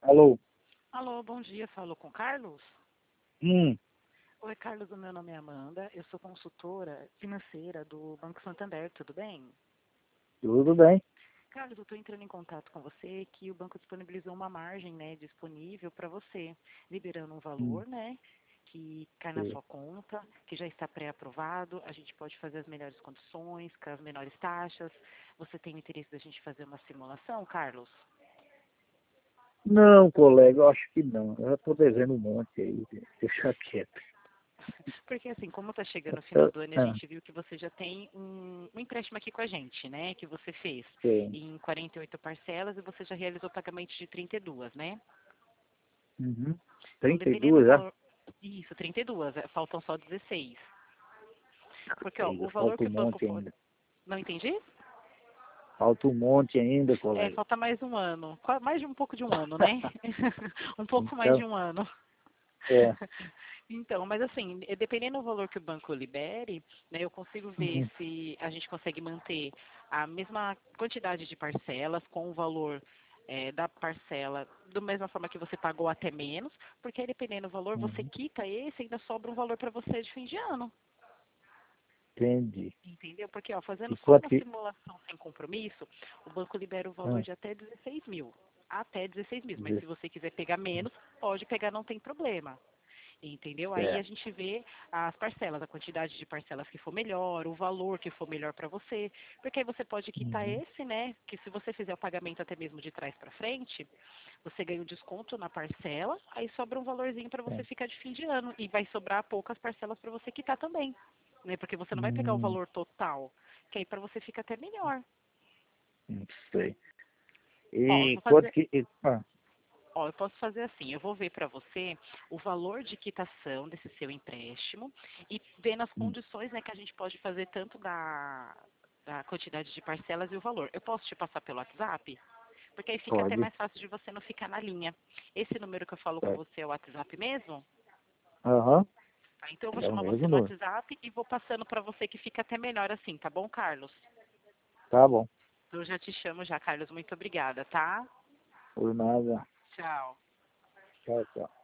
Alô? Alô, bom dia. Falou com o Carlos? Hum, Oi, Carlos, o meu nome é Amanda. Eu sou consultora financeira do Banco Santander, tudo bem? tudo bem? Carlos, eu estou entrando em contato com você que o banco disponibilizou uma margem, né, disponível para você, liberando um Hum, valor, né, que cai na sei. sua conta, que já está pré-aprovado. A gente pode fazer as melhores condições, com as menores taxas. Você tem interesse da gente fazer uma simulação, Carlos? Não, colega, eu acho que não. Eu já estou devendo um monte aí. Deixa quieto. Porque assim, como está chegando o final Eu- do ano, a ah, gente viu que você já tem um empréstimo aqui com a gente, né? Que você fez sei. em 48 parcelas e você já realizou pagamento de 32, né? Uhum. Então, Trinta e dependendo do duas já? valor... Isso, 32, faltam só 16. Porque, ó, Ainda o valor falta que um o banco monte pode... ainda. Não entendi? Falta um monte ainda, É, colega. falta mais um ano. Mais de um pouco de um ano, né? Um pouco mais de Então, um ano. é. Então, mas assim, dependendo do valor que o banco libere, né, eu consigo ver Uhum. se a gente consegue manter a mesma quantidade de parcelas com o valor da parcela da mesma forma que você pagou até menos, porque aí, dependendo do valor, você Uhum. quita esse e ainda sobra um valor para você de fim de ano. Entendi. Entendeu? Porque, ó, fazendo E só quanto uma que... simulação sem compromisso, o banco libera o valor Ah, de até 16 mil. Até 16 mil. Mas dez- se você quiser pegar menos, pode pegar, não tem problema. Entendeu? Aí a certo. gente vê as parcelas, a quantidade de parcelas que for melhor, o valor que for melhor para você, porque aí você pode quitar Uhum. esse, né? Que se você fizer o pagamento até mesmo de trás para frente, você ganha um desconto na parcela, aí sobra um valorzinho para você É. ficar de fim de ano e vai sobrar poucas parcelas para você quitar também, né? Porque você não vai pegar o Hum, valor total, que aí para você fica até melhor. não sei. Ó, eu E vou quanto fazer, que... Ó, eu posso fazer assim, eu vou ver para você o valor de quitação desse seu empréstimo e vendo as hum, condições, né, que a gente pode fazer tanto da quantidade de parcelas e o valor. Eu posso te passar pelo WhatsApp? Porque aí fica até pode. mais fácil de você não ficar na linha. Esse número que eu falo com Certo. você é o WhatsApp mesmo? Aham. Tá, então eu vou É o chamar você mesmo no número. WhatsApp e vou passando para você que fica até melhor assim, tá bom, Carlos? Tá bom. Eu já te chamo já, Carlos. Muito obrigada, tá? Por nada. Tchau. Tchau, tchau.